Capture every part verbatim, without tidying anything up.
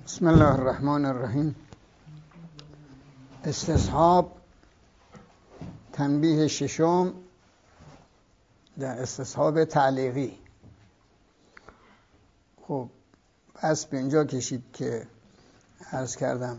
بسم الله الرحمن الرحیم. استصحاب تنبیه ششم در استصحاب تعلیقی. خب پس به اینجا کشید که عرض کردم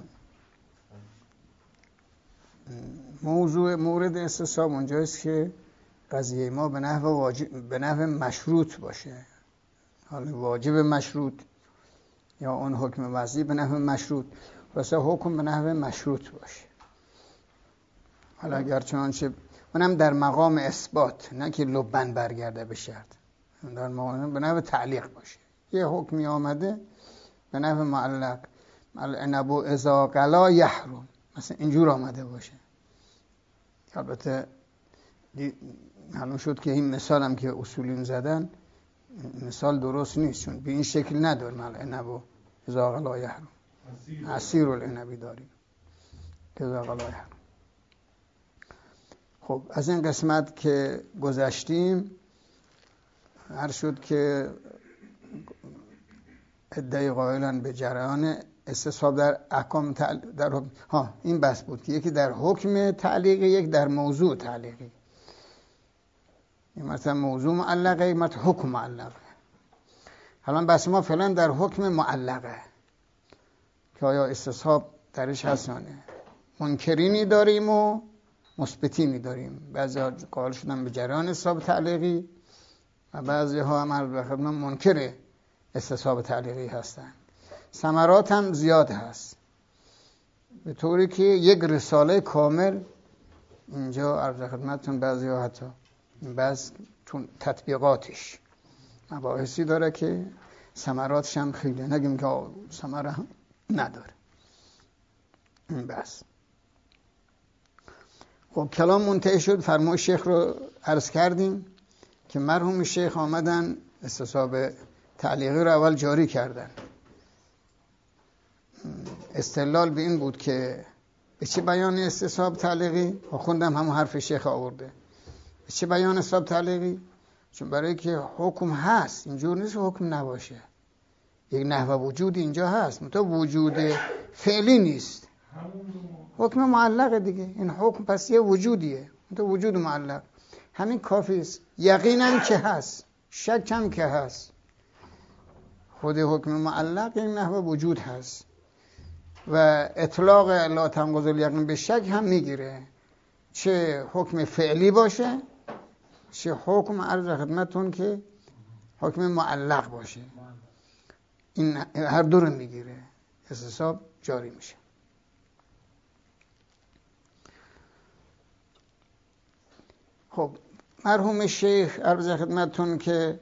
موضوع مورد استصحاب اونجاست که قضیه ما به نحو واجب به نحو مشروط باشه، حالا واجب مشروط یا اون حکم وضعی به نحو مشروط، واسه حکم به نحو مشروط باشه. حالا اگر چنانچه اونم در مقام اثبات، نه که لبن برگرده به شرط، در مقام به نحو تعلیق باشه. یه حکمی آمده به نحو معلق، العنب اذا غلا یحرم، مثلا اینجور آمده باشه. البته معلوم شد که این مثال هم که اصولین زدن مثال درست نیست، چون به این شکل نداریم. العنب اذا غلا یحرم، عصیر العنبی داریم که اذا غلا یحرم. خب از این قسمت که گذشتیم عرض شد که ادعای قائلان به جریان استصحاب در احکام تعل... در حکم... ها این بحث بود که یکی در حکم تعلیقی، یک در موضوع تعلیقی. این مثلا موضوع معلقه، یک مثلا حکم معلقه. حالا بحث ما فعلا در حکم معلقه که آیا استصحاب درش هست یا نه. منکرینی داریم و مثبتینی داریم. بعضی ها قائل شدن به جریان استصحاب تعلیقی و بعضی ها هم عرض به خدمت منکر استصحاب تعلیقی هستن. ثمرات هم زیاد هست، به طوری که یک رساله کامل اینجا عرض خدمتتون بعضی ها حتی بعض تطبیقاتش مباحثی داره که ثمراتش هم خیلی، نگیم که ثمره هم نداره. این بس. خب کلام منتهی شد. فرمای شیخ رو عرض کردیم که مرحوم شیخ آمدن استصحاب تعلیقی رو اول جاری کردن. استدلال به این بود که به چه بیان استصحاب تعلیقی؟ خوندم همون حرف شیخ آورده. به چه بیان استصحاب تعلیقی؟ چون برای که حکم هست، اینجور نیست حکم نباشه. یک نحوه وجود اینجا هست، منتها وجود فعلی نیست. حکم معلق دیگه. این حکم پس یه وجودیه، منتها وجود معلق. همین کافی است. یقیناً که هست، شک هم که هست. خود حکم معلق یک نحوه وجود هست و اطلاق لا تنقض الیقین به شک هم میگیره، چه حکم فعلی باشه چه حکم عرض خدمتون که حکم معلق باشه. این هر دو رو میگیره، استصحاب جاری میشه. خب مرحوم شیخ عرض خدمتون که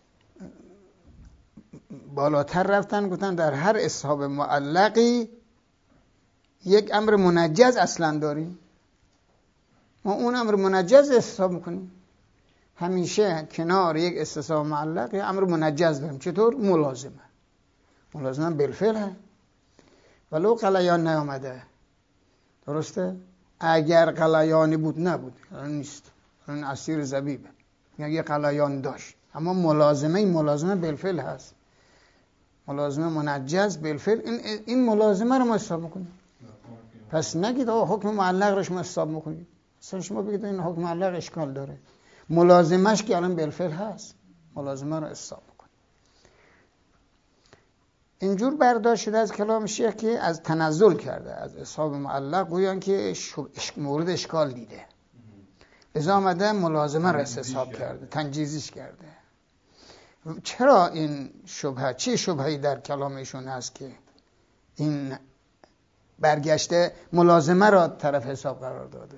بالاتر رفتن، گفتن در هر استصحاب معلقی یک امر منجز اصلا داریم، ما اون امر منجز استصحاب میکنیم. همیشه کنار یک استصحاب معلق یک امر منجز داریم. چطور؟ ملازمه. ملازمه بالفعل ولو غلیان نیامده. درسته؟ اگر غلیانی بود نبود، نیست. این عصیر زبیبه، یه غلیان داشت، اما ملازمه این ملازمه بالفعل هست. ملازمه منجز بالفعل، این این ملازمه رو ما حساب میکنیم. پس نگید آقا حکم معلق رو شما حساب میکنید. اصلا شما بگید این حکم معلق اشکال داره. ملازمش که الان بالفعل هست، ملازمه رو حساب میکنید. اینجور برداشت شده از کلام شیخ که از تنزل کرده از اسحاب معلق، گویان که مورد اشکال دیده، لذا آمده ملازمه رو استصحاب کرده، تنجیزش کرده. چرا این شبهه، چه شبهه‌ای در کلام ایشون هست که این برگشته ملازمه را طرف حساب قرار داده؟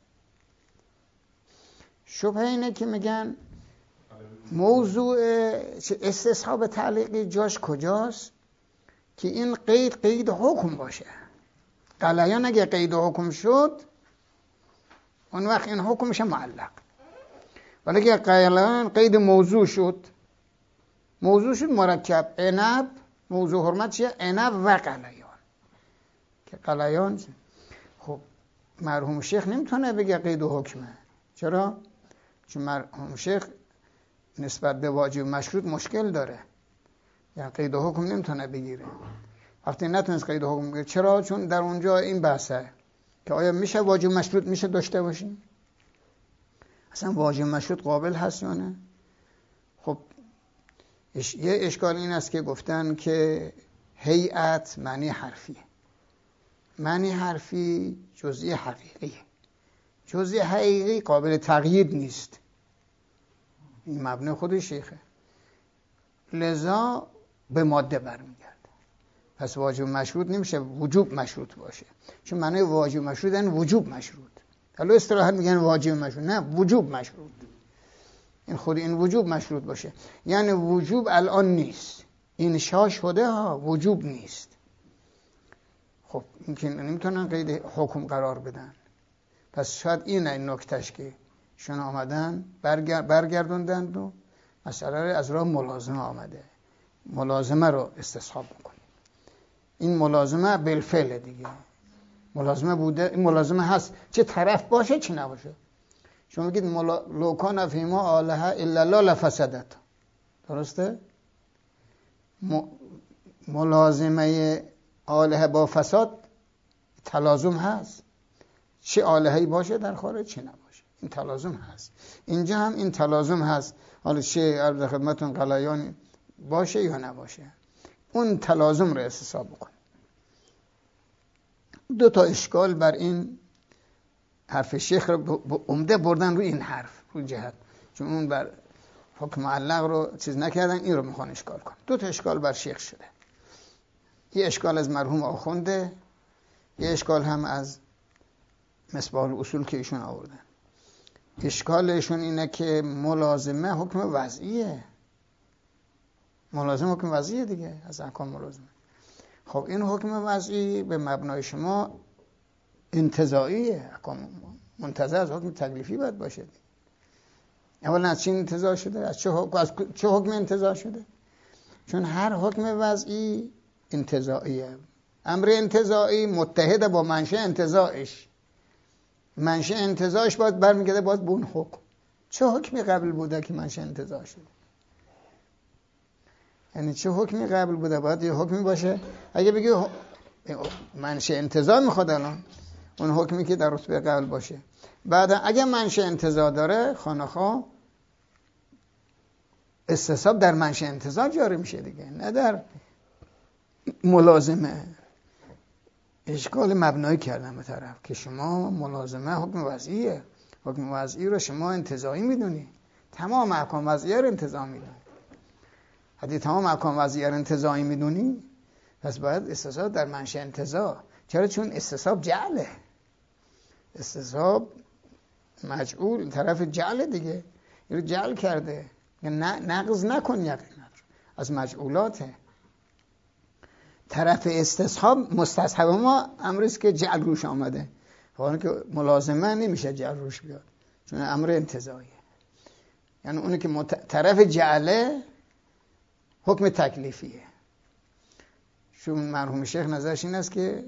شبهه اینه که میگن موضوع استصحاب تعلیقی جاش کجاست که این قید قید حکم باشه. غلیان اگه قید حکم شد اون وقت این حکم میشه معلق، ولی اگه غلیان قید موضوع شد، موضوع شد مرکب عنب، موضوع حرمت چیه؟ عنب و غلیان که غلیان. خب مرحوم شیخ نمیتونه بگه قید و حکمه. چرا؟ چون مرحوم شیخ نسبت به واجب مشروط مشکل داره، یعنی قید و حکم نمیتونه بگیره. وقتی نتونست قید حکم بگیره. چرا؟ چون در اونجا این بحثه که آیا میشه واجب مشروط میشه داشته باشیم؟ اصلا واجب مشروط قابل هست یا نه؟ خب اش... یه اشکال این است که گفتن که هیئت معنی حرفیه. معنی حرفی جزئی حقیقیه. جزئی حقیقی قابل تغییر نیست. این مبنی خود شیخه. لذا به ماده برمیگرده. پس واجب مشروط نمیشه وجوب مشروط باشه. چون معنی واجب مشروط یعنی وجوب مشروط. حالا اصطلاحاً میگن واجب مشروط، نه وجوب مشروط. این خود این وجوب مشروط باشه. یعنی وجوب الان نیست. انشا شده ها، وجوب نیست. خب این که نمیتونن قید حکم قرار بدن. پس شاید این این نکتهش که شون آمدن برگر برگردوندند و مسئله رو از راه ملازمه آمده. ملازمه رو استصحاب میکنه. این ملازمه بالفعل دیگه. ملازمه بوده، این ملازمه هست، چه طرف باشه چه نباشه. شما میگید ملا... لو کان فیما آلهه الا الله لفسدت. درسته؟ م... ملازمه آلهه با فساد تلازم هست. چه آلهه‌ای باشه در خارج چه نباشه. این تلازم هست. اینجا هم این تلازم هست. حالا چه عرض خدمتون قلایان باشه یا نباشه. اون تلازم رو استصحاب بکن. دو تا اشکال بر این حرف شیخ رو عمده بردن روی این حرف، روی جهت. چون اون بر حکم معلق رو چیز نکردن، این رو میخوان اشکال کن. دو تا اشکال بر شیخ شده. یه اشکال از مرحوم آخونده، یه اشکال هم از مصباح الاصول که ایشون آوردن. اشکالشون اینه که ملازمه حکم وضعیه. ملازمه حکم وضعیه دیگه، از احکام ملازمه. خب این حکم وضعی به مبنای شما انتزاعیه. احکام منتزع از حکم تکلیفی باید باشه. اولا از چی انتزاع شده؟ از چه حکم, از چه حکم انتزاع شده؟ چون هر حکم وضعی انتزاعیه. امر انتزاعی متحد با منشأ انتزاعش. منشأ انتزاعش باید برمیگرده باید به اون حکم. چه حکمی قبل بوده که منشأ انتزاع شده؟ یعنی چه حکمی قبل بوده باید یه حکمی باشه. اگه بگی منشأ انتزاع میخواد الان اون حکمی که در رتبه قبل باشه. بعد اگه منشأ انتزاع داره خانه‌خواه استصحاب در منشأ انتزاع جاری میشه دیگه، نه در ملازمه. اشکال مبنایی کردن به طرف که شما ملازمه حکم وضعیه. حکم وضعی رو شما انتزاعی میدونی. تمام احکام وضعیه رو انتزاع میدونی. حتی تمام احکام وضعیه رو انتزاعی میدونی، پس باید استصحاب در منشأ انتزاع. چرا؟ چون استصحاب جعله. استصحاب مجعول طرف جعل دیگه. این رو جعل کرده. نقض نکن یقینا از مجعولاته. طرف استصحاب مستصحب ما امریست که جعل روش آمده. حالا که ملازمه نمیشه جعل روش بیاد چون امر انتزاعیه. یعنی اونی که مت... طرف جعله حکم تکلیفیه. چون مرحوم شیخ نظرش این است که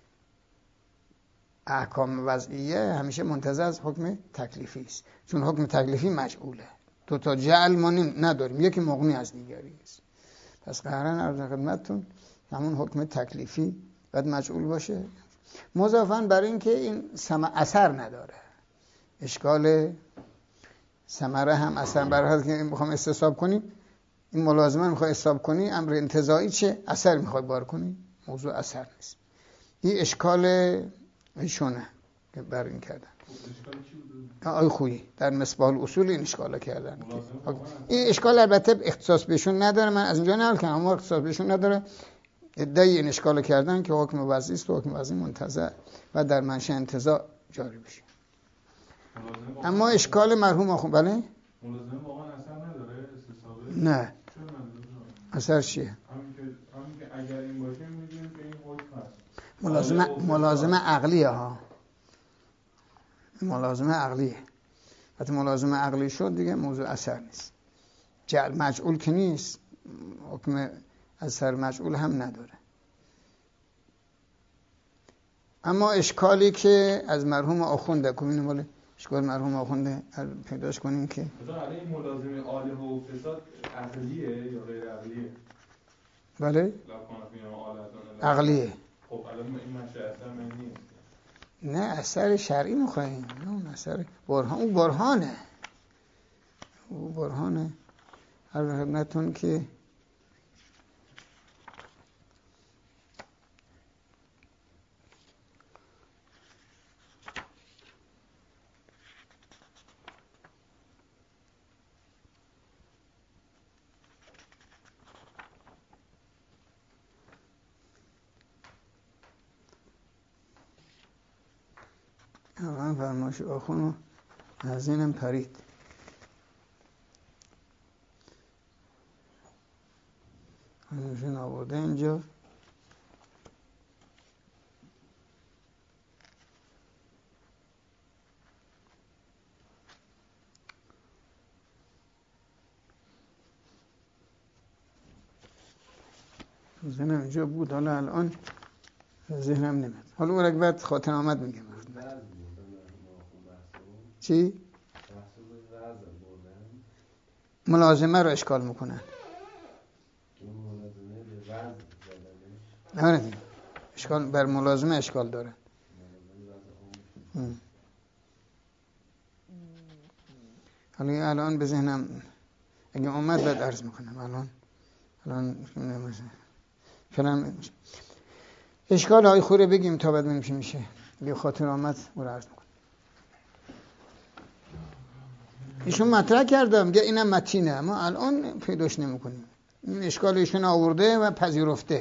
احکام وضعیه همیشه منتزع از حکم تکلیفی است. چون حکم تکلیفی مجعوله. دو تا جعل ما نداریم، یکی مغنی از دیگری است. پس قرارن عرض خدمتتون همون حکم تکلیفی باید مجعول باشه. مضافاً بر این که این سم اثر نداره. اشکال ثمره هم اثر برای که میخوام استصحاب کنیم، این ملازمه میخوای استصحاب کنی، امر انتزاعی چه اثر میخوای بار کنی، موضوع اثر نیست. این اشکال ایشونه که بر این کردن. آی خویی در مصباح الاصول این اشکالا کردن. این اشکال البته اختصاص بهشون نداره، من از اینجا نقل کردم، اما اختصاص بهشون نداره. ادعای این اشکالا کردن که حکم وضعی است و حکم وضعی منتزع و در منشأ انتزاع جاری بشه. اما اشکال مرحوم آخوند بله؟ ملازمه واقعا اثر نداره استصحابه؟ نه. اثر چیه؟ همین که همین که اگر این باشه می‌دونیم که این حکم هست. ملازمه ملازمه عقلیه ها. ملازمه عقلیه. وقتی ملازمه عقلی شد دیگه موضوع اثر نیست. جعل مجعول که نیست، حکم اثر مجعول هم نداره. اما اشکالی که از مرحوم آخونده کنیم مال اشکال مرحوم آخونده پیداش کنیم که مثلا این ملازمه آله و فساد عقلیه یا غیر عقلیه؟ بله عقلیه. خب الان این مشه اثر من نیست. نه اثر شرعی میخواهیم، نه اثر برهان. اون برهانه، اون برهانه. هر خدمتون که من فرمایش آخونو از اینم پرید. همینشون آورده اینجا. ذهنم اینجا بود، حالا الان ذهنم نمیاد. حالا اون رگ بعد خاطر آمد میگم. چی؟ ملازمه رو اشکال میکنن. نه نه اشکال بر ملازمه اشکال داره. حالا الان به ذهنم اگه اومد بعد عرض میکنم. الان الان فعلا اشکال های خوره بگیم تا بعد ببینیم چی میشه. اگه خاطر آمد برو عرض میکنم. ایشون مطرح کرده میگه اینم متینه، اما الان پیداش نمیکنیم. این اشکال ایشون آورده و پذیرفته.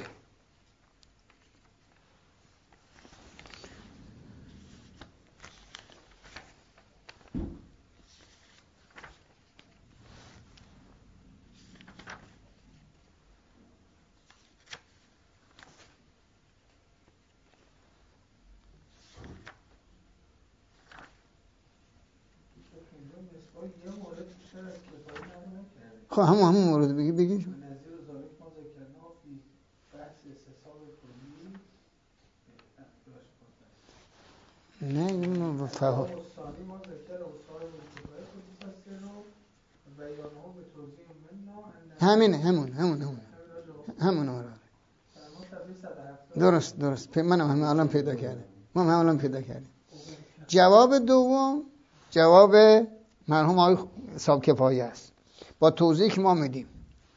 خب همون همون مورد بگی بگی نظیر ذالک ما ذکرنا فی بحث استصحاب کلی. نه اینو فهم. ثانی ما ذکر اصحاب الکفایه خصوصا سر رو بیانه به توضیح مننا. همینه همون همون همون همون آره. درست درست منم همه الان پیدا کردم. ما هم الان پیدا کردیم. جواب دوم جواب مرحوم آقای صاحب کفایه است با توضیح که ما میدیم.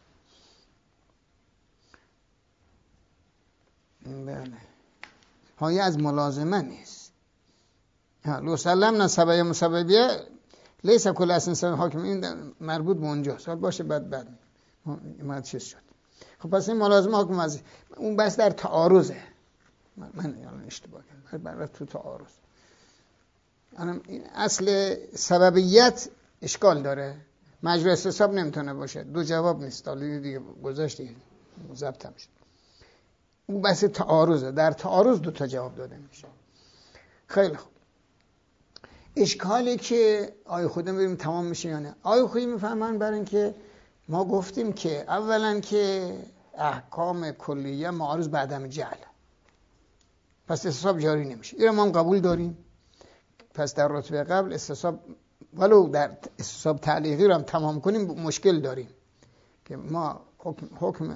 بله پایه از ملازمه نیست. لو سلمنا سبعیه مسببیه لیس کل اصلا حاکم، این مربوط به اونجاست. باشه بعد بعد ما چیز شد. خب پس این ملازمه حاکم از اون بس در تعارضه. من الان اشتباه کردم. برای تو تعارض الان این اصل سببیت اشکال داره. مجرور استصحاب نمیتونه باشه. دو جواب نیست. حالا دیگه گذاشتی ضبط میشه. اون بحث تعارضه. در تعارض دو تا جواب داده میشه. خیلی خوب. اشکالی که آیه خودم ببینیم تمام میشه یا نه. آیه خودی میفهمن برای اینکه ما گفتیم که اولا که احکام کلیه معارض به عدم جهل، پس استصحاب جاری نمیشه. این ما هم قبول داریم. پس در رتبه قبل استصحاب ولو در استصحاب تعلیقی رو هم تمام کنیم مشکل داریم که ما حکم, حکم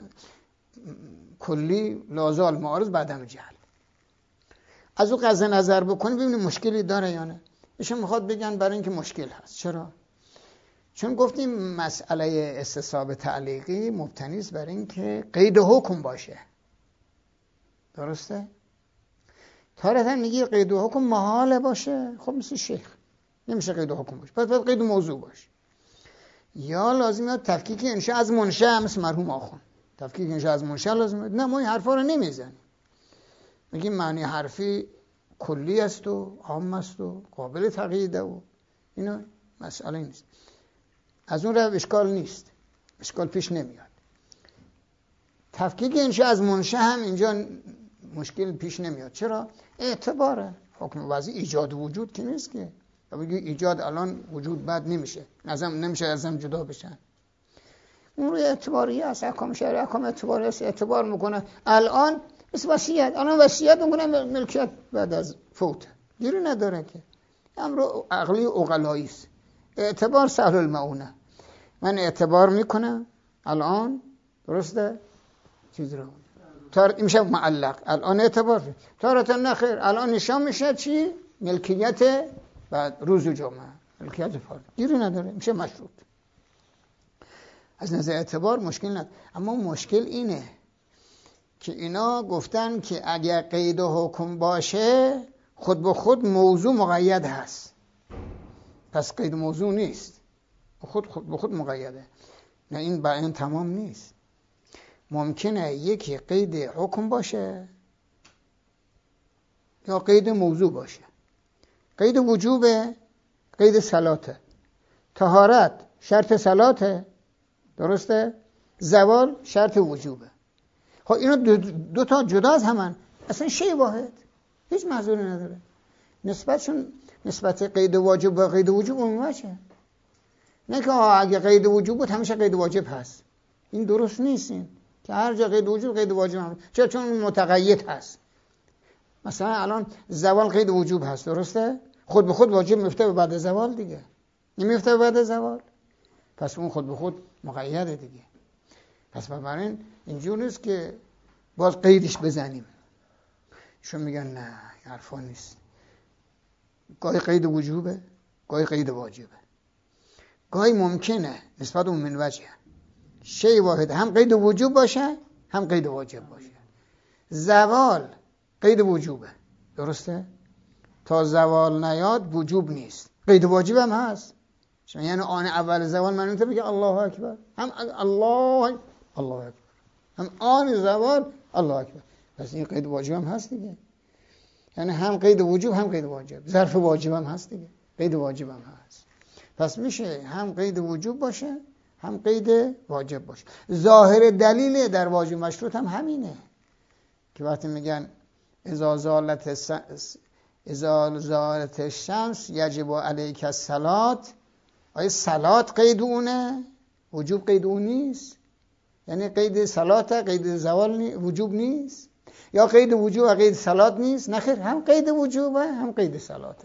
کلی لازال معارض به عدم جهل. از او قضا نظر بکنیم ببینیم مشکلی داره یا نه. ایشون میخواد بگن برای اینکه مشکل هست. چرا؟ چون گفتیم مسئله استصحاب تعلیقی مبتنی است بر اینکه قید حکم باشه. درسته؟ تارتا میگه قید حکم محاله باشه. خب مثل شیخ نمیشه قید حکم باشه. پس باید قید موضوع باشه. یا لازمه تفکیک انشاء از منشأ، مثل مرحوم آخوند تفکیک انشاء از منشأ لازمه. نه ما این حرفا رو نمیزنیم. میگیم معنی حرفی کلی است و عام است و قابل تقییده و اینا مسئله نیست. از اون رو اشکال نیست. اشکال پیش نمیاد. تفکیک انشاء از منشأ هم اینجا مشکل پیش نمیاد. چرا؟ اعتباره. حکم وضعی ایجاد وجود که نیست که. بگی ایجاد الان وجود بعد نمیشه. ازم نمیشه ازم جدا بشن. اون روی اعتباری است. احکام شرعی احکام اعتباری است. اعتبار میکنه. الان مثل وصیت. الان وصیت میکنه ملکیت بعد از فوت. دیری نداره که. امر عقلی عقلایی است. اعتبار سهل المعونه. من اعتبار میکنم الان، درسته؟ چیز رو تار میشه معلق. الان اعتبار تارتا نخیر، الان نشان میشه چی؟ ملکیت بعد روز جمعه، ملکیت فرد گیری نداره، میشه مشروط. از نظر اعتبار مشکل نداره. اما مشکل اینه که اینا گفتن که اگر قید و حکم باشه خود به خود موضوع مقید هست، پس قید موضوع نیست، خود خود به خود مقیده. نه، این با این تمام نیست. ممکنه یکی قید حکم باشه یا قید موضوع باشه. قید وجوبه، قید صلاته. طهارت شرط صلاته، درسته؟ زوال شرط وجوبه. خب اینا دو, دو تا جدا از همن، اصلا شی واحد، هیچ محذوری نداره. نسبتشون نسبت قید واجب و قید وجوب اون چه؟ نه که اگه قید وجوب بود همیشه قید واجب هست. این درست نیست. این که هر جا قید وجوب قید واجب هم. چرا؟ چون متقید هست. مثلا الان زوال قید وجوب هست، درسته؟ خود به خود واجب میفته بعد زوال دیگه، نمیفته بعد زوال، پس اون خود به خود مقیده دیگه. پس بنابراین اینجور نیست که باز قیدش بزنیم. شون میگن نه، حرفا نیست. گاهی قید وجوبه، گاهی قید واجبه، گاهی ممکنه نسبت اون من وجه شی واحد هم قید وجوب باشه هم قید واجب باشه. زوال قید وجوبه، درسته؟ تا زوال نیاد وجوب نیست، قید واجب هم هست. یعنی آن اول زوال من میتونم بگم الله اکبر، هم الله الله اکبر، هم آن زوال الله اکبر، پس این قید واجب هم هست دیگه. یعنی هم قید وجوب هم قید واجب، ظرف واجب هم هست دیگه، قید واجب هم هست. پس میشه هم قید وجوب باشه هم قید واجب باشه. ظاهر دلیل در واجب مشروط هم همینه که وقتی میگن اذا زالت الس... اذا زالت الشمس یجب علیک الصلاة، آیا صلات قید اونه؟ وجوب قید اون نیست. یعنی قید صلات قید زوال نی... وجوب نیست، یا قید وجوب و قید صلات نیست. نخیر، هم قید وجوبه هم قید صلاته.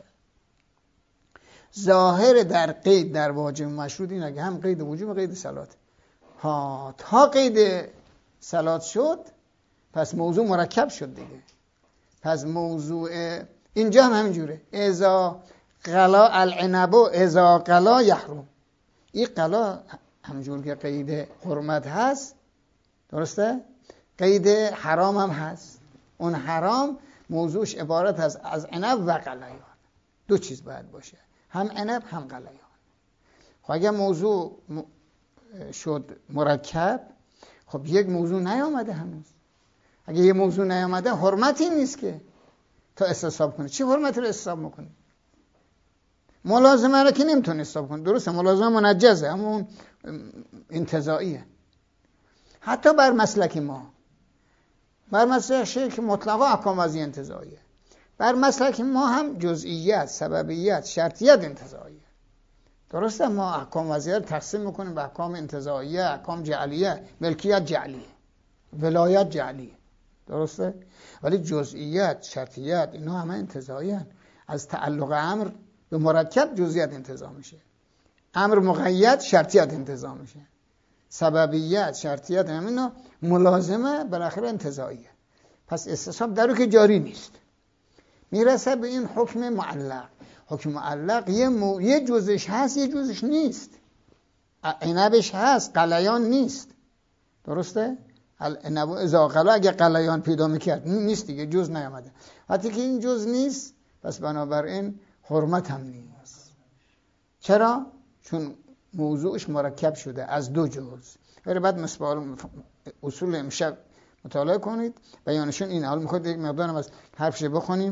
ظاهر در قید در واجب مشروط اینه که هم قید وجوب و قید صلات. ها تا قید صلات شد پس موضوع مرکب شد دیگه. پس موضوع اینجا هم همینجوره، اذا قلا العنب اذا قلا یحرم. این قلا همونجور که قید حرمت هست، درسته؟ قید حرام هم هست. اون حرام موضوعش عبارت هست از عنب و قلیان. دو چیز باید باشه، هم عنب هم قلیان. خب اگر موضوع شد مرکب، خب یک موضوع نیامده هنوز. اگه یه موضوع نیامده حرمتی نیست که تا استصحاب کنی. چی حرمتی رو استصحاب میکنی؟ ملازمه رو که نمیتونی استصحاب کنی، درسته؟ ملازمه منجزه، اما اون انتزاعیه. حتی بر مسلک ما، بر مسلک شیخ مطلقا احکام وضعی انتزاعیه. بر مسلک ما هم جزئیات، سببیت، شرطیت انتزاعیه. درسته؟ ما احکام وضعی رو تقسیم میکنیم به احکام انتزاعیه، احکام جعلیه، ملکیت جعلیه، ولایت جعلیه، درسته؟ ولی جزئیات، شرطیت اینا همه انتزاعیه. از تعلق امر به مرکب جزئیات انتزاع میشه، امر مقید شرطیت انتزاع میشه، سببیت شرطیت همینا ملازمه بالاخره انتزاعیه. پس استصحاب در رو که جاری نیست. میرسه به این حکم معلق. حکم معلق یه, مو... یه جزش هست یه جزش نیست. عنبش هست قلیان نیست، درسته؟ عنب اذا قلا اگه قلیان پیدا میکرد نیست دیگه، جز نیامده. وقتی که این جز نیست پس بنابراین حرمت هم نیست. چرا؟ چون موضوعش مرکب شده از دو جز. ولی بعد مثل اصول امشب مطالعه کنید، بیانشون اینه. حالا میخواد یک مقدارم از حرفش بخونیم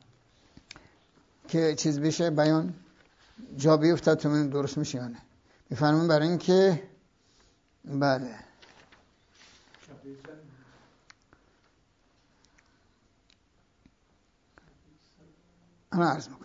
که چیز بشه، بیان جا بیفتد تا من درست میشه یا نه. میفرمون برای این که بله انا عرض میکنم.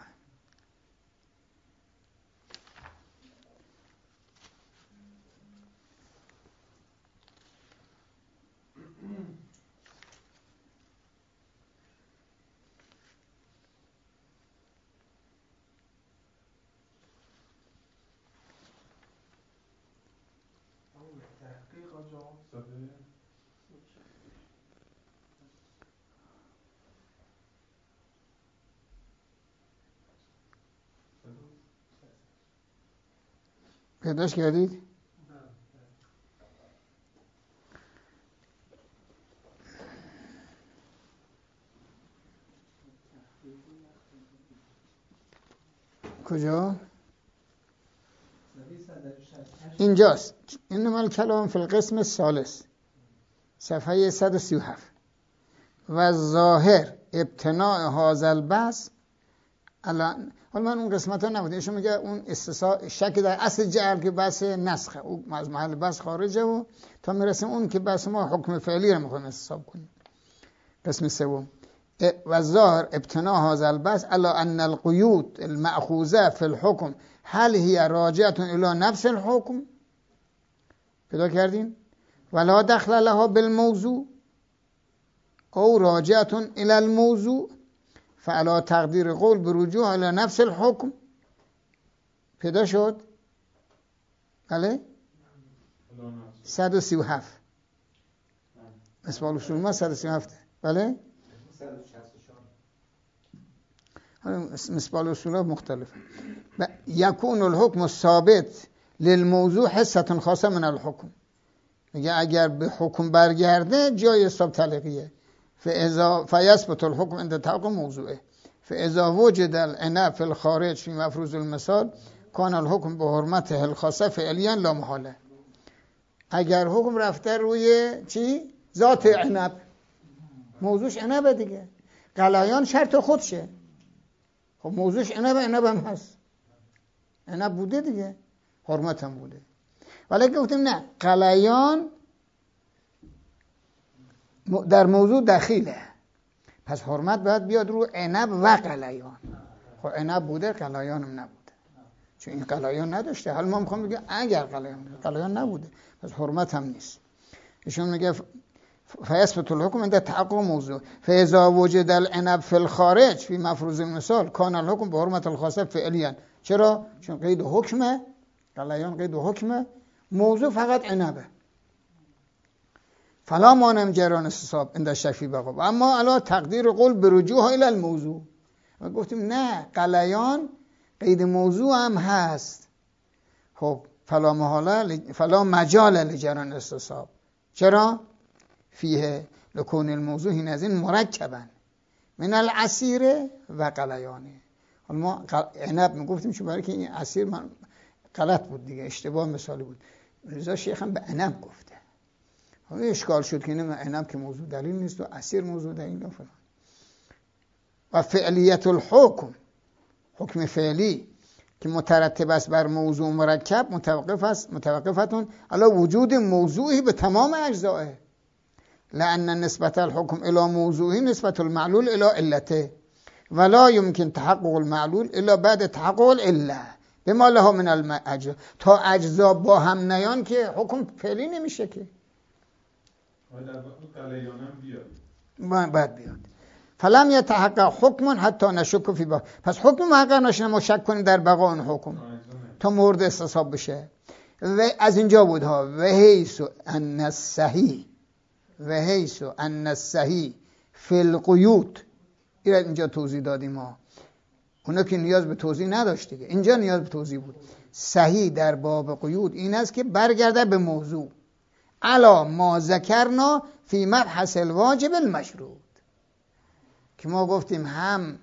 پیداش کردید؟ کجا؟ اینجاست. اینما الکلام فی القسم الثالث صفحه صد و سی و هفت. و ظاهر ابتناء هذا البحث الان، حالا من اون قسمت ها نبود، ایشون میگه اون استثناء شک در اصل جعل که بحث نسخه، او از محل بحث خارجه و تا میرسیم اون که بحث ما حکم فعلی رو میخوایم استصحاب کنیم. قسم سوم و ظاهر ابتناء هذا البحث الا ان القيود المأخوذه في الحكم هل هي راجعه الى نفس الحكم، پیدا کردین؟ ولا دخل لها بالموضوع او راجعه الى الموضوع فعلا تقدیر قول برجوع الى نفس الحكم. پیدا شد؟ بله؟ صد و سی و هفت اسمال اصول ما صد و سی و هفت. بله؟ مثال اصول مختلف. یکون الحکم الثابت للموضوع حصة خاصة من الحکم. میگه اگر به حکم برگرده جای حساب تعلیقیه. فاذا فیثبت الحکم عند تحقق موضوعه فاذا وجد العنب في الخارج في مفروض المثال کان الحکم به حرمته الخاصه فعلیا لا محاله. اگر حکم رفته روی چی؟ ذات عنب، موضوعش عنبه دیگه، قلایان شرط خودشه. خب موضوعش عنب، عنب هم هست، عنب بوده دیگه، حرمت هم بوده. ولی گفتیم نه، قلایان در موضوع دخیله، پس حرمت باید بیاد رو عنب و قلایان. خب عنب بوده، قلایان هم نبوده، چون این قلایان نداشته. حالا ما میخوام بگم اگر قلایان قلایان نبوده پس حرمت هم نیست. ایشون میگه فیثبت الحکم عند تحقق موضوع فاذا وجد العنب في الخارج في مفروض المثال کان الحکم به حرمت الخاصه فعلیا. چرا؟ چون قید حکمه، قلایان قید حکمه، موضوع فقط عنبه. فلا مانع جریان استصحاب عند شفی بقا. اما علا تقدیر قول برجوع الى الموضوع. ما گفتیم نه، قلایان قید موضوع هم هست. خب فلا محاله فلا مجال لجریان استصحاب. چرا؟ فیه لکون الموضوع این از این مرکبا من العصیر و قلیانه. حالا ما عنب میگفتیم چون برای که این عصیر من غلط بود دیگه، اشتباه مثالی بود. رضا شیخ هم به عنب گفته. حالا اشکال شد که اینه عنب که موضوع دلیل نیست و عصیر موضوع دلیل و فلان. و فعلیت الحکم، حکم فعلی که مترتب است بر موضوع مرکب متوقف است متوقفتون علی وجود موضوعی به تمام اجزائه. لأن نسبت الحكم إلى موضوعه نسبت المعلول إلى علته ولا يمكن تحقق المعلول إلا بعد تحقق العله بما له من الاجزاء. تا اجزا با هم نیان که حکم فعلی نمیشه که. باید بیاد. فلم يتحقق حکم حتی نشک فی بقا. پس حکم محقق نشه ما شک کنیم در بقا اون حکم تا مورد استصحاب بشه. و از اینجا بود ها و حیث ان الصحیح و حیث ان الصحیح فی القیود. اینجا توضیح دادیم ما، اونا که نیاز به توضیح نداشت دیگه، اینجا نیاز به توضیح بود. صحیح در باب قیود این است که برگرده به موضوع علا ما ذکرنا فی مبحث الواجب المشروط، که ما گفتیم هم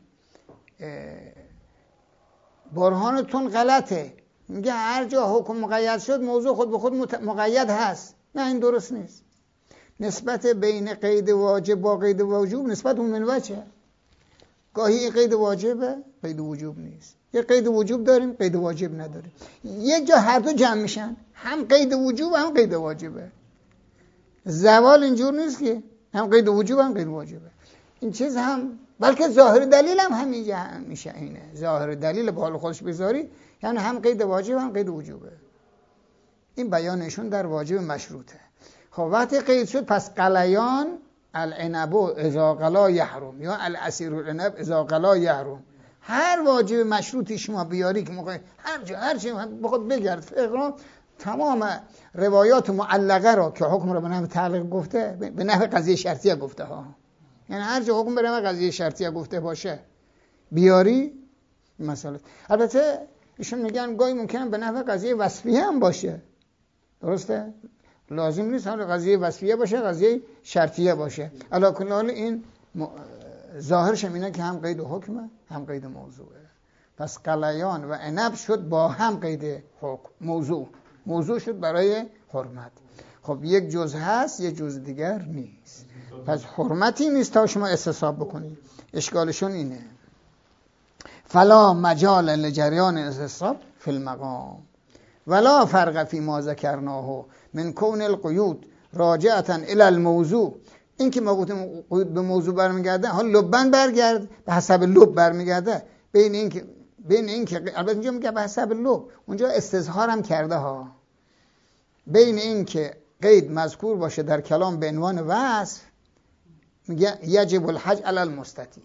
برهانتون غلطه، میگه هر جا حکم مقید شد موضوع خود به خود مقید هست. نه، این درست نیست. نسبت بین قید واجب با قید وجوب نسبت اون من وجه. گاهی این قید واجبه، قید وجوب نیست. یه قید وجوب داریم، قید واجب نداریم. یه جا هر دو جمع میشن، هم قید وجوب هم قید واجبه. زوال اینجور نیست که هم قید وجوب هم قید واجبه. این چیز هم بلکه ظاهر دلیل هم همینجا هم میشه اینه. ظاهر دلیل به حال خودش بذاری یعنی هم قید واجب هم قید وجوبه. این بیانشون در واجب مشروطه. خب وقتی قید شد پس قلیان العنب اذا قلا یحرم یا العصیر العنب اذا قلا یحرم. هر واجب مشروطی شما بیاری که موقع هر جا هر چی بخواد بگرد فقرا تمام روایات معلقه را که حکم را به نحو تعلیق گفته به نحو قضیه شرطیه گفته ها، یعنی هر جا حکم به نحو قضیه شرطیه گفته باشه بیاری مسئله. البته ایشون میگن گاهی ممکنه به نحو قضیه وصفیه هم باشه. درسته؟ لازم نیست حالا قضیه وصفیه باشه قضیه شرطیه باشه. علی کل حال این م... ظاهرش اینه که هم قید حکمه هم قید موضوعه. پس قلیان و عنب شد با هم قید حکم موضوع موضوع شد برای حرمت. خب یک جز هست یک جز دیگر نیست، پس حرمتی نیست تا شما استصحاب بکنید. اشکالشون اینه فلا مجال لجریان استصحاب فی المقام ولا فرق فی ما ذکرناه من کون القیود راجعتا الی الموضوع. این که ما گفتیم قیود به موضوع برمیگرده، حالا لبن برگرد به حسب لب برمیگرده. بین این که بین این که البته اینجا میگه به حسب لب، اونجا استظهار هم کرده ها. بین این که قید مذکور باشه در کلام به عنوان وصف، میگه یجب الحج علی المستطیع،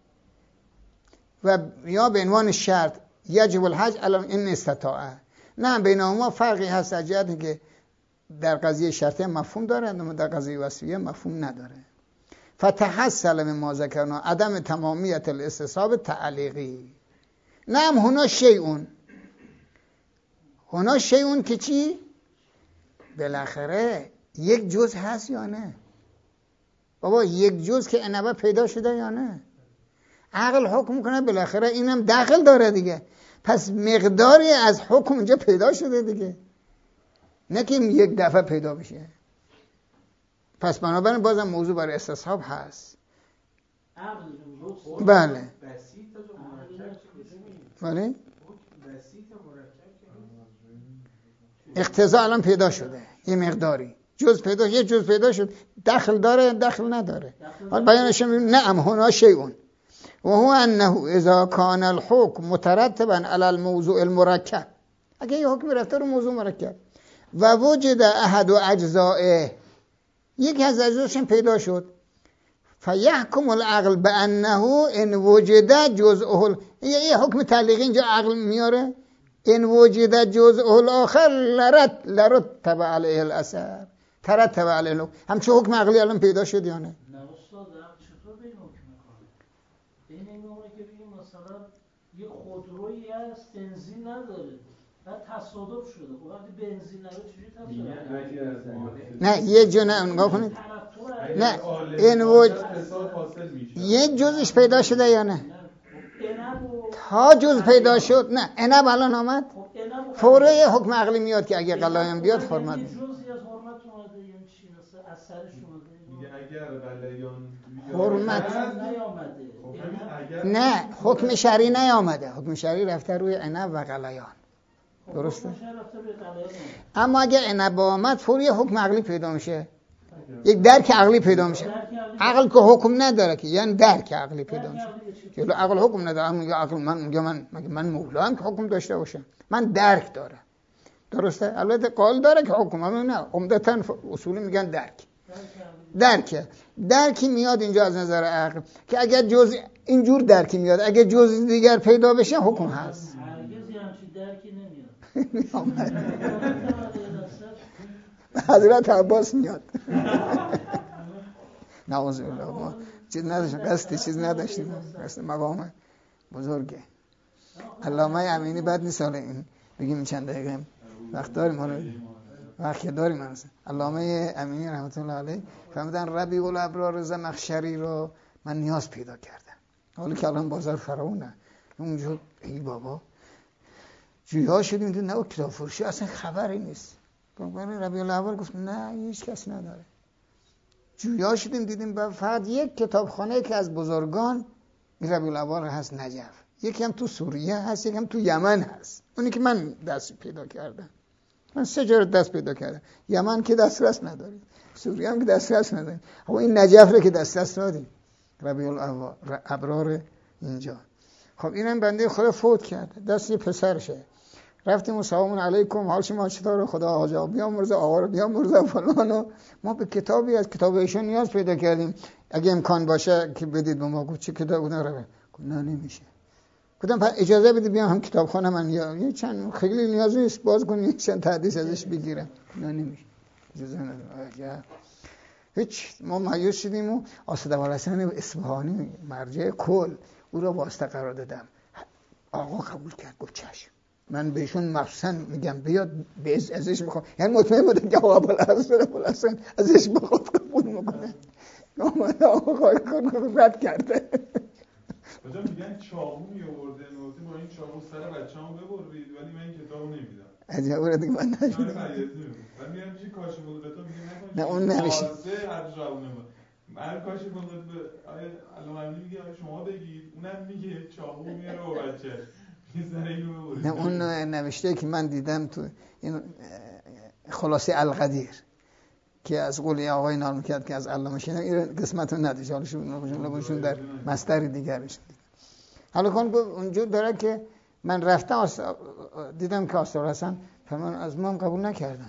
و یا به عنوان شرط یجب الحج علی ان استطاع. نه بینهما فرقی هست از جهتی که در قضیه شرطیه مفهوم داره اما در قضیه وصفیه مفهوم نداره. فتحصل من ما ذکرنا عدم تمامیت الاستصحاب تعلیقی. نعم هنا شیئون هنا شیئون که چی؟ بالاخره یک جز هست یا نه؟ بابا یک جز که عنبه پیدا شده یا نه؟ عقل حکم کنه بالاخره اینم داخل داره دیگه، پس مقداری از حکم اونجا پیدا شده دیگه، نه که یک دفعه پیدا بشه. پس بنابراین بازم موضوع برای استصحاب هست. بله بله اقتضا الان پیدا شده، یه مقداری جز پیدا یه جز پیدا شد، دخل داره دخل نداره. حالا بیانش می‌بینیم نعم هنا شیئون و هو انه اذا كان الحكم مترتبا على الموضوع المرکب. اگه یه حکم رفته رو موضوع مرکب و وجد احد اجزائه، یک از اجزاش پیدا شد، فیحکم العقل بانه ان وجد جزءه، یه حکم تعلیقی اینجا عقل میاره، ان وجد جزءه الاخر لرت لرتب علیه الاثر ترتب علیه الحکم. همچه حکم عقلی الان پیدا شد یا نه؟ نه استاد چطور به این حکم میکنه؟ این این موقعی که بگیم مثلا یه خودرویی هست بنزین نداره و تصادف شده، خب وقتی بنزین نداره چجوری تصادف؟ نه یه جو نه نگاه کنید، نه این وجد یک جزش پیدا شده یا نه؟ تا جز پیدا شد نه عنب الان آمد فوره یه حکم عقلی میاد که اگه قلایم بیاد حرمت جزئی از حرمت اومده یعنی چی؟ مثلا اثرش اومده اگر قلیان حرمت نیامده، نه حکم شرعی نیامده، حکم شرعی رفته روی عنب و قلیان، درسته؟ اما اگه عنب آمد فوری یه حکم عقلی پیدا میشه، یک درک عقلی پیدا میشه. عقل که حکم نداره که، یعنی درک عقلی پیدا میشه. جلو عقل حکم نداره، میگه عقل من میگه من مگه من مولاام که حکم داشته باشم، من درک داره، درسته؟ البته قول داره که حکم، اما نه عمدتاً اصولی میگن درک. درک درکی میاد اینجا از نظر عقل که اگر جز اینجور درکی میاد، اگر جز دیگر پیدا بشه حکم هست. هرگز همچین درکی نمیاد. حضرت عباس میاد. نعوذ بالله، ما چیز نداشتیم، قصدی چیز نداشتیم، قصد مقام بزرگه. علامه امینی بد نیست، حالا این بگیم چند دقیقه وقت داریم، حالا وقت داریم. هست علامه امینی رحمت الله علیه فهمیدن ربیع الابرار زمخشری رو من نیاز پیدا کردم، حالا که الان بازار فراونه اونجا ای بابا جویا شدیم تو نه کتاب فروشی اصلا خبری نیست. گفتم ربیع الاول، گفت نه هیچ کس نداره. جویا شدیم دیدیم فقط یک کتابخانه که از بزرگان این ربیع الاول هست نجف، یکی هم تو سوریه هست، یکی هم تو یمن هست، اونی که من دست پیدا کردم. من سه جور دست پیدا کردم، یمن که دسترس نداریم، سوریه هم که دسترس نداریم، اما این نجف رو که دسترس دادیم، ربیع الابرار اینجا. خب اینم بنده خدا فوت کرده، دست یه پسرشه. رفتیم و سلام علیکم، حال شما چطوره، خدا آقا بیامرزه، آقا رو بیامرزه فلانو. ما به کتابی از کتاب ایشون نیاز پیدا کردیم، اگه امکان باشه که بدید به ما. گفت چه کتاب بودن رو؟ گفت نه نمیشه. گفتم اجازه بدید بیام هم کتابخونه من، یا یه چند خیلی نیاز نیست باز کنیم چند حدیث ازش بگیرم. نه نمیشه، اجازه ندارم. هیچ ما مایوس شدیم و اسدالله حسن اصفهانی مرجع کل او را واسطه قرار دادم. آقا قبول کرد، گفت چشم. من بهشون مخصوصا میگم بیاد به ازش میخوام، یعنی مطمئن بودم که آقا ابوالحسن ازش بخواد قبول میکنه. آمده آقا خواهی کن رد کرده. بجا میگن چاقو میورده نوزی با این چاقو سر بچه هم ببرید ولی من این کتابو نمیدم. عجب اون دیگه من نشدم. من میگم میشه کاشف القطا میگه نه اون نمیشه. واسه هر جوونه من کاشف القطا به آیه علامه میگه شما بگید، اونم میگه چاقو میاره با بچه میذاره اینو ببرید. نه اون نوشته که من دیدم تو این خلاصه القدیر که از قول آقای نال میکرد که از علامه شنیدم، این قسمت رو نداشت، حالشون در مصدر دیگرش. حالا کن اونجور داره که من رفتم دیدم که آثار هستن فرمان از ما هم قبول نکردن.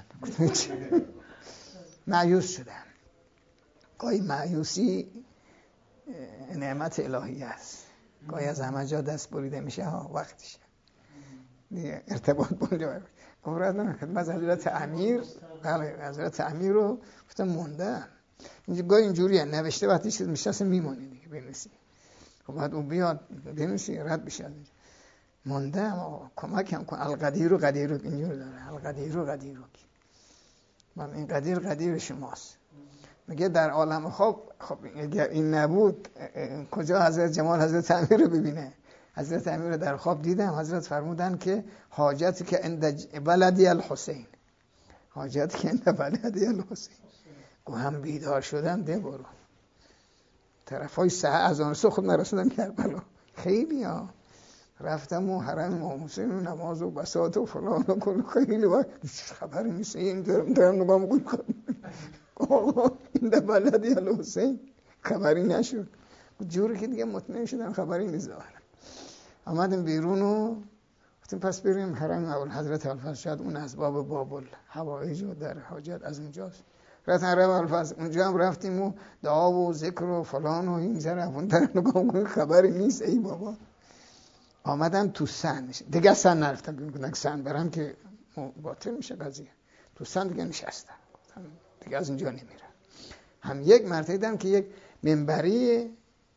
مایوس شدم. گاهی مایوسی نعمت الهی است، گاهی از همه جا دست بریده میشه ها وقتشه دیگه ارتباط بونجا باید گفتم خدمت حضرت امیر. بله حضرت امیر رو گفتم مونده اینجا گاهی اینجوریه نوشته وقتی چیز میشناسه میمونی دیگه بنویسی، خب بعد اون بیاد بنویسی رد بشه مونده اما کمکم کن. القدیر و قدیر رو اینجور داره، القدیر و قدیر رو من این قدیر قدیر شماست. میگه در عالم خواب خب اگر این نبود کجا حضرت جمال حضرت امیر رو ببینه؟ حضرت امیر رو در خواب دیدم، حضرت فرمودن که حاجتی که عند بلدی الحسین، حاجتی که عند بلدی الحسین. گو هم بیدار شدم ده برو طرفای سه از آن سو خود مرسودم کربلا. خیلی ها رفتم و حرم امام حسین و نماز و بساط و فلان و کل خیلی وقت خبری نیست. این درم درم نگاه میکنم آقا این ده بلدی الحسین خبری نشد. جوری که دیگه مطمئن شدم خبری نیست. آمدیم بیرون و گفتیم پس بریم حرم اول حضرت ابوالفضل، شاید اون اسباب بابل حوائج و در حاجت از اونجاست. رفتن حرم ابوالفضل اونجا هم رفتیم و دعا و ذکر و فلان و این ذره اون در نگاه کنیم خبری نیست. ای بابا آمدم تو سن دیگه سن نرفتم بگم سن برم که باطل میشه قضیه. تو سن دیگه نشستم دیگه از اونجا نمیرم. هم یک مرتبه دیدم که یک منبری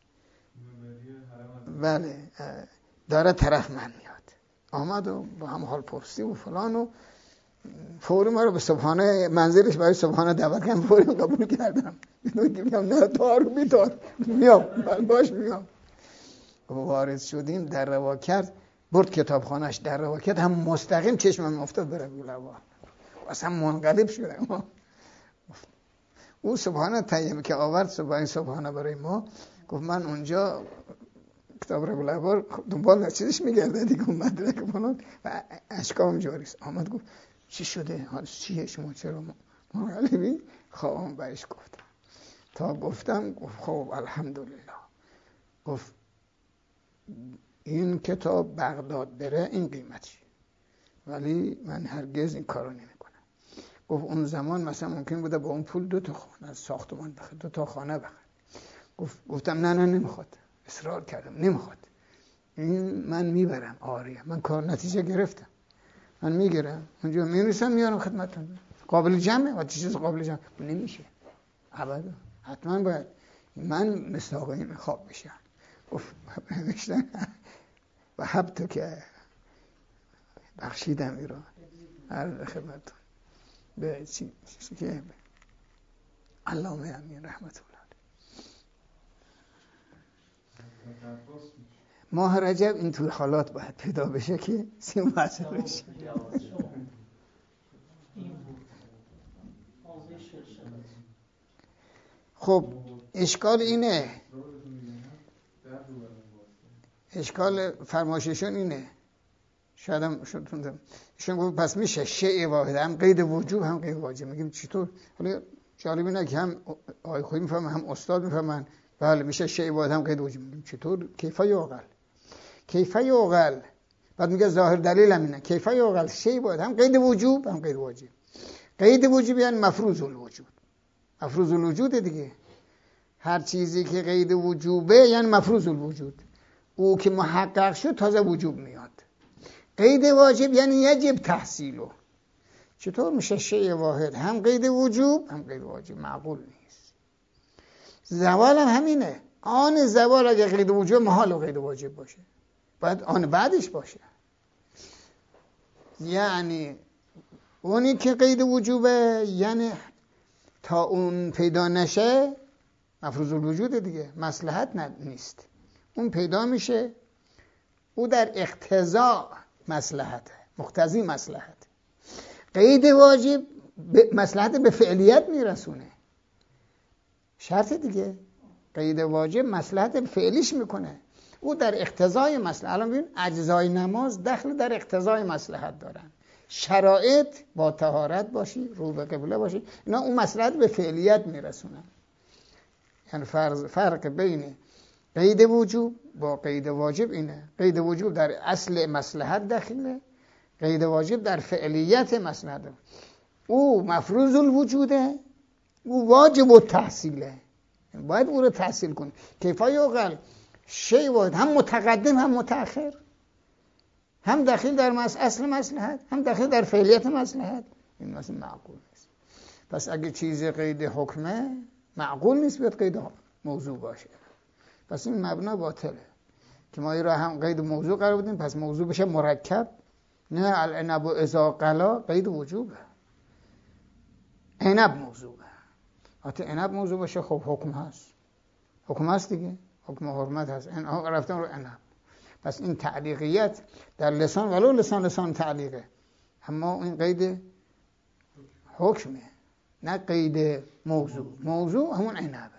بله داره طرف من میاد، آمد و با هم حال پرسی و فلان و فوری ما رو به صبحانه منزلش برای صبحانه دعوت کردم. فوری قبول کردم. میگم نه تار بیتار میام من باش میام. وارد شدیم در روا کرد برد کتابخانهش در روا کرد هم مستقیم چشمم افتاد بره گلوا اصلا منقلب شدم. او صبحانه تیم که آورد صبحانه صبحانه برای ما گفت من اونجا کتاب رب العبار دنبال نچیزش میگرده دیگه اون مدرک فلان و اشکام جاریست. آمد گفت چی شده؟ حال چیه شما چرا منقلبی؟ خوابم بهش گفتم تا گفتم گفت خب الحمدلله. گفت این کتاب بغداد بره این قیمتی ولی من هرگز این کارو نمی کنم. گفت اون زمان مثلا ممکن بوده با اون پول دو تا خانه ساختمان بخره دو تا خانه بخره. گفت گفتم نه نه نمیخواد، اصرار کردم نمیخواد، این من میبرم آریه من کار نتیجه گرفتم من میگیرم اونجا میرسم میارم خدمتتون. قابل جمعه و چیز قابل جمع نمیشه ابدا حتما باید من مثل آقای خواب بشم. گفت نوشتن و حبتو که بخشیدم ایران عرض خدمتتون به چی که علامه امین رحمت الله ماه رجب این طور حالات باید پیدا بشه که سیم وصل بشه. خب اشکال اینه، اشکال فرمایششون اینه شاید هم شدتون شون گفت پس میشه شیء واحد هم قید وجوب هم قید واجب. میگیم چطور؟ حالا جالب اینه که هم آقای خویی میفهمن هم استاد میفهمن بله میشه شیء واحد هم قید وجوب. میگیم چطور؟ کیفه یعقل کیفه یعقل بعد میگه ظاهر دلیل هم اینه کیفه یعقل شیء واحد هم قید وجوب هم قید واجب. قید وجوب یعنی مفروض الوجود، مفروض الوجود دیگه هر چیزی که قید وجوبه یعنی مفروض الوجود، او که محقق شد تازه وجوب میاد. قید واجب یعنی یجب تحصیله. چطور میشه شیء واحد هم قید وجوب هم قید واجب؟ معقول نیست. زوال هم همینه، آن زوال اگه قید وجوب محال و قید واجب باشه باید آن بعدش باشه. یعنی اونی که قید وجوبه، یعنی تا اون پیدا نشه مفروض الوجود دیگه، مصلحت نیست. اون پیدا میشه، او در اقتضا مصلحته، مقتضی مصلحت. قید واجب مصلحت به فعلیت میرسونه، شرط دیگه. قید واجب مصلحت فعلیش میکنه، او در اقتضای مصلحت. الان ببین اجزای نماز دخل در اقتضای مصلحت دارن. شرایط با طهارت باشی، رو به قبله باشی، اینا اون مصلحت به فعلیت میرسونن. یعنی فرق بین قید وجوب با قید واجب اینه. قید وجوب در اصل مصلحت داخله، قید واجب در فعلیت مصلحت. او مفروض الوجوده، او واجب التحصیله، باید او رو تحصیل کنی. کیفای اوقل شی واحد، هم متقدم هم متأخر، هم داخل در اصل مصلحت، هم داخل در فعلیت مصلحت. این مثلا معقول نیست. پس اگه چیز قید حکمه، معقول نیست بیاد قید موضوع باشه. پس این مبنا باطله که ما این را هم قید موضوع قرار بدیم، پس موضوع بشه مرکب. نه، العنب اذا قلا قید وجوبه، عنب موضوعه. حتی عنب موضوع باشه خب حکم هست، حکم هست دیگه، حکم حرمت هست. این رفتن رو عنب. پس این تعلیقیت در لسان، ولو لسان لسان تعلیقه، اما این قید حکمه، نه قید موضوع. موضوع همون عنبه،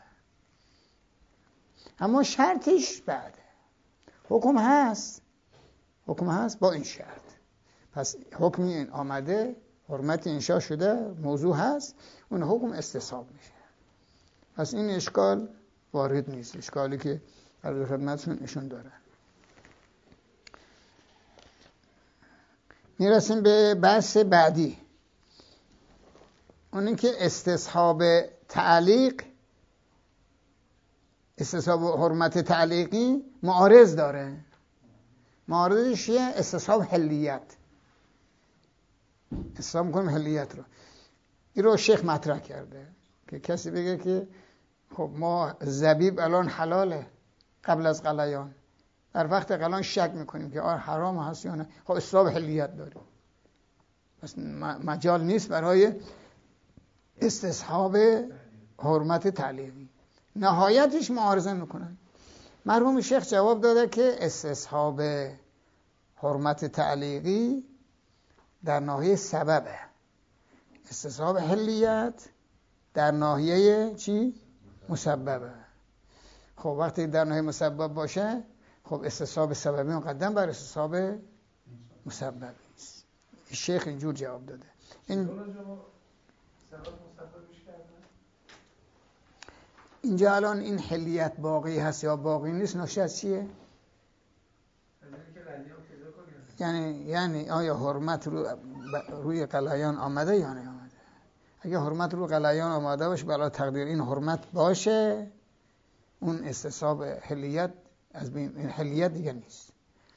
اما شرطش بعده. حکم هست، حکم هست با این شرط. پس حکمی این آمده، حرمت انشا شده، موضوع هست، اون حکم استصحاب میشه. پس این اشکال وارد نیست، اشکالی که در خدمتشون ایشون دارن. میرسیم به بحث بعدی، اون این که استصحاب تعلیق، استصحاب حرمت تعلیقی معارض داره. معارضش یه استصحاب حلیت. استصحاب میکنیم حلیت رو. این رو شیخ مطرح کرده که کسی بگه که خب ما زبیب الان حلاله قبل از غلیان، در وقت غلیان شک میکنیم که آره حرام هست یا نه، خب استصحاب حلیت داریم، پس مجال نیست برای استصحاب حرمت تعلیقی. نهایتش معارضه میکنن. مرحوم شیخ جواب داده که استصحاب حرمت تعلیقی در ناحیه سببه، استصحاب حلیت در ناحیه چی؟ مسببه. خب وقتی در ناحیه مسبب باشه، خب استصحاب سببی مقدم بر استصحاب مسببی است. شیخ اینجور جواب داده. این اینجا الان این حلیت باقی هست یا باقی نیست، ناشی از چیه؟ یعنی یعنی آیا حرمت رو روی غلیان آمده یا نه آمده؟ اگه حرمت رو غلیان آمده باشه، بلا تقدیر این حرمت باشه، اون استصحاب حلیت از بین، این حلیت دیگه نیست.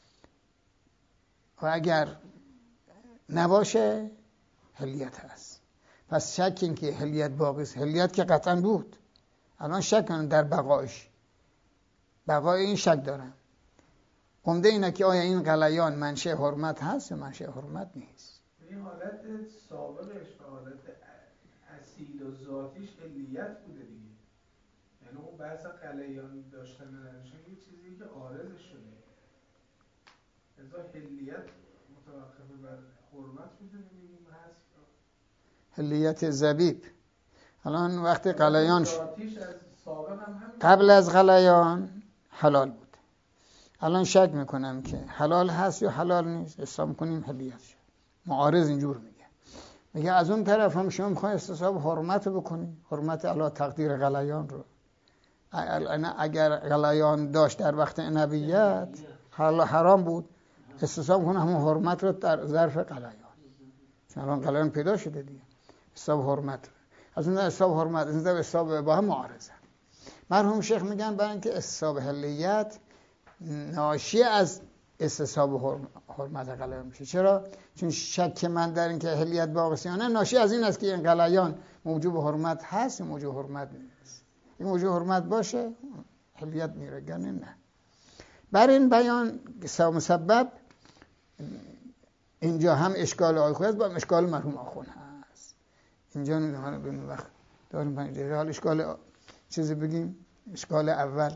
و اگر نباشه حلیت هست. پس شک این که حلیت باقی است، حلیت که قطعا بود، الان شک کنن در بقایش، بقای این شک دارن. عمده اینه که آیا این غلیان منشأ حرمت هست یا منشأ حرمت نیست. این حالت سابقش و حالت اصیل و ذاتیش حلیت بوده دیگه، یعنی اون بحث غلیان داشتن نداشتن یه چیزی که عارض شده، ازا حلیت متوقف بر حرمت میتونیم بگیم هست. حلیت زبیب الان وقتی غلیان هم قبل از غلیان حلال بود، الان شک میکنم که حلال هست یا حلال نیست، اسلام کنیم حلیت شد. معارض اینجور میگه، میگه از اون طرف هم شما میخواین استصحاب حرمت رو بکنیم، حرمت علی تقدیر غلیان رو. اگر غلیان داشت در وقت نبیت حرام بود، استصحاب کنه همون حرمت رو در ظرف غلیان، چون الان غلیان پیدا شده دیگه، استصحاب حرمت از اون استصحاب حرمت از اون استصحاب با هم معارضه. مرحوم شیخ میگن برای اینکه استصحاب حلیت ناشی از استصحاب حرمت غلیان میشه. چرا؟ چون شک من در اینکه حلیت باقی است یا نه ناشی از این است که این غلیان موجب حرمت هست یا موجب حرمت نیست. این موجب حرمت باشه حلیت میره، نه. بر این بیان سبب مسبب اینجا هم اشکال آیخوی هست با هم اشکال مرحوم آخون هست. اینجا نمیدونم به اون وقت داریم پنج دقیقه حال اشکال چیزی بگیم. اشکال اول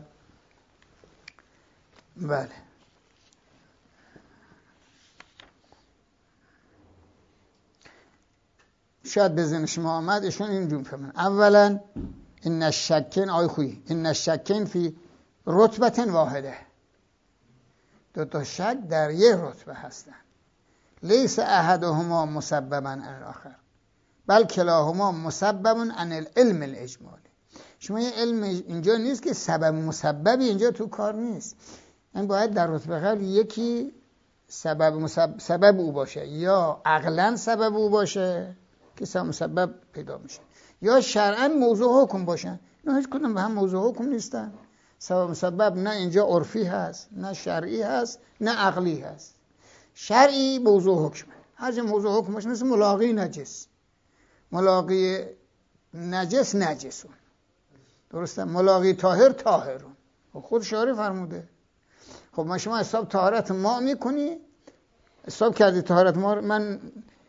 بله شاید به ذهن شما آمد ایشون اینجور فهمن. اولا این الشکین آی خویی این الشکین فی رتبت واحده، دو تا شک در یک رتبه هستن. لیس احدهما مسببا عن الاخر بل کلاهما مسبب عن العلم الاجمالی. شما یه علم اینجا نیست که سبب مسببی اینجا تو کار نیست. این باید در رتبه قبل یکی سبب مسبب سبب او باشه، یا عقلا سبب او باشه که سبب مسبب پیدا میشه، یا شرعا موضوع حکم باشن. نه هیچ کدوم به هم موضوع حکم نیستن. سبب مسبب نه اینجا عرفی هست، نه شرعی هست، نه عقلی هست. شرعی موضوع حکمه. هر جا موضوع حکم باشه، مثل ملاقی نجس. ملاقی نجس نجسون، درسته؟ ملاقی طاهر طاهرون. خود شارع فرموده. خب ما شما حساب طهارت ما میکنی، حساب کردی طهارت ما. من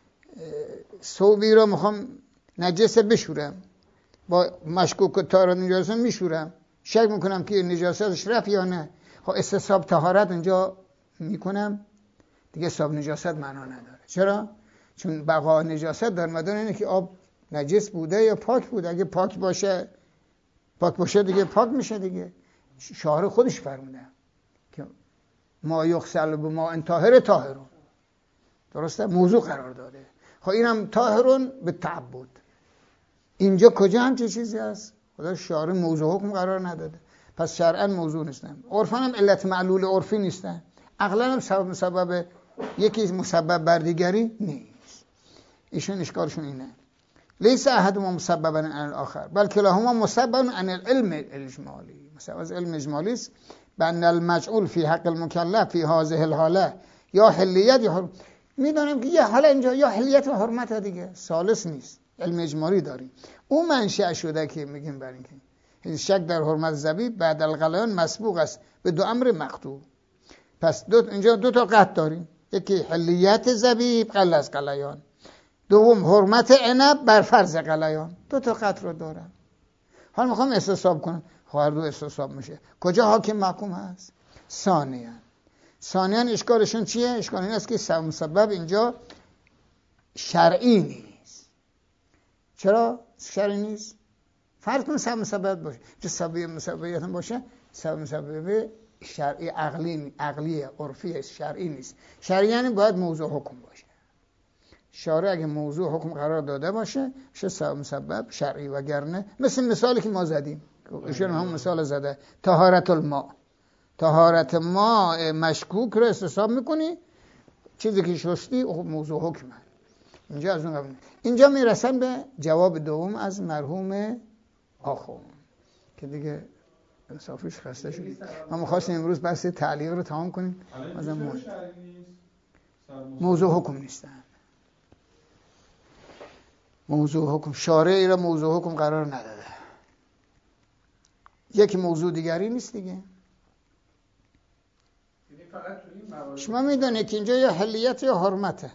ثوبی رو میخوام نجس بشورم، با مشکوک طهارت نجاست میشورم، شک میکنم که نجاستش رفت یا نه. خب استصحاب طهارت اونجا میکنم دیگه، حساب نجاست معنا نداره. چرا؟ چون بقا نجاست در مدار اینه که آب نجس بوده یا پاک بوده. اگه پاک باشه پاک باشه دیگه پاک میشه دیگه. شارع خودش فرموده که ما یغسل بماء طاهر طاهرون، درسته؟ موضوع قرار داده. خب اینم طاهرون به تعبد. اینجا کجا هم چه چیزی هست؟ خدا شارع موضوع حکم قرار نداده، پس شرعا موضوع نیستن. عرفا هم علت معلول عرفی نیستن. عقلا هم سبب مسبب یکی مسبب بر دیگری نیست. ایشون اشکالشون اینه. لیس احدهما مسببا عن الاخر بل کلاهما مسبب عن العلم الاجمالی. مثلا از علم اجمالی است بان المجعول فی حق المکلف فی هذه الحاله یا حلیت یا حرمت. میدونم که یه حالا اینجا یا حلیت و حرمت دیگه، ثالث نیست. علم اجمالی داریم. اون منشأ شده که میگیم برای اینکه شک در حرمت زبیب بعد الغلیان مسبوق است به دو امر مقطوع. پس دو اینجا دو تا قطع داریم. یکی حلیت زبیب قبل از غلیان، دوم حرمت عنب بر فرض غلیان. دو تا قطع رو دارم. حالا میخوام استصحاب کنم، هر دو استصحاب میشه. کجا حاکم محکوم هست؟ ثانیاً ثانیاً اشکالشون چیه؟ اشکال این است که سبب مسبب اینجا شرعی نیست. چرا شرعی نیست؟ فرض کن سبب مسبب باشه، چه سبب مسببیت هم باشه، سبب مسبب شرعی عقلی عقلی عرفی شرعی نیست. شرعی یعنی باید موضوع حکم باشه. شارع اگه موضوع حکم قرار داده باشه میشه سبب مسبب شرعی، وگرنه مثل مثالی که ما زدیم، ایشون هم مثال زده، طهارت الماء. طهارت ماء مشکوک رو استصحاب میکنی، چیزی که شستی موضوع حکمه. اینجا از اون قبل. اینجا میرسن به جواب دوم از مرحوم آخوند که دیگه انصافش خسته شدیم. ما می‌خواستیم امروز بحث تعلیق رو تمام کنیم. از اون موضوع حکم نیستن. موضوع حکم شارعی را موضوع حکم قرار نداده. یک موضوع دیگری نیست دیگه. شما میدونید که اینجا یا حلیت یا حرمته.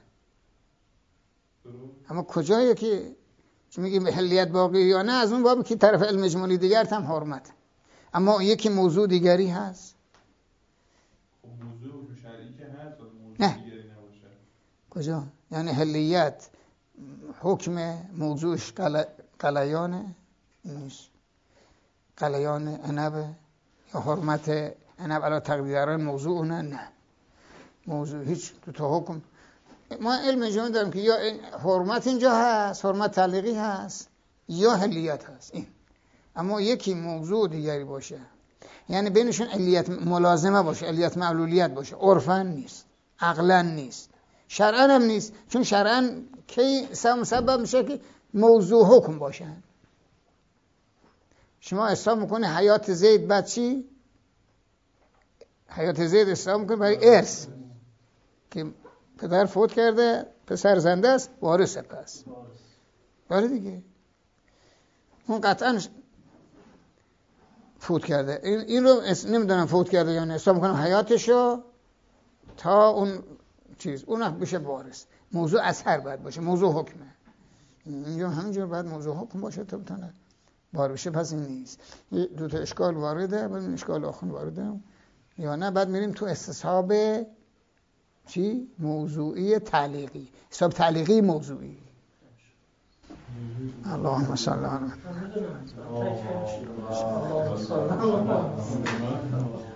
اما کجایی که میگیم حلیت باقی یا نه، از اون بابی که طرف علم اجمالی دیگر هم حرمت. اما یکی موضوع دیگری هست. خب موضوع حکم شرعی که هست موضوع نه. دیگری نباشه. کجا؟ یعنی حلیت حکم موضوعش قلیانه نیست. قلیان عنب یا حرمت عنب علی تقدیران موضوع نه نه. موضوع هیچ دو تا حکم. ما علم اجمالی داریم که یا حرمت اینجا هست، حرمت تعلیقی هست، یا حلیت هست این. اما یکی موضوع دیگری باشه، یعنی بینشون علیت ملازمه باشه، علیت معلولیت باشه، عرفاً نیست، عقلاً نیست، شرعاً هم نیست. چون شرعاً کی سبب مسبب میشه که موضوع حکم باشن. شما حساب میکنه حیات زید بعد چی؟ حیات زید حساب میکنه برای ارث که پدر فوت کرده، پسر زنده است، وارثه. پس وارث دیگه اون قطعاً فوت کرده. این رو نمیدونم فوت کرده یا نه، حساب میکنم حیاتشو تا اون چیز اون وقت بشه وارث. موضوع اثر باید باشه، موضوع حکمه. اینجا همینجور باید موضوع حکم باشه تا بتونه وارد بشه. پس این نیست. دو تا اشکال وارده، بعد این اشکال آخر وارده یا نه. بعد میریم تو استصحاب چی؟ موضوعی تعلیقی، حساب تعلیقی موضوعی. اللهم صل علی محمد.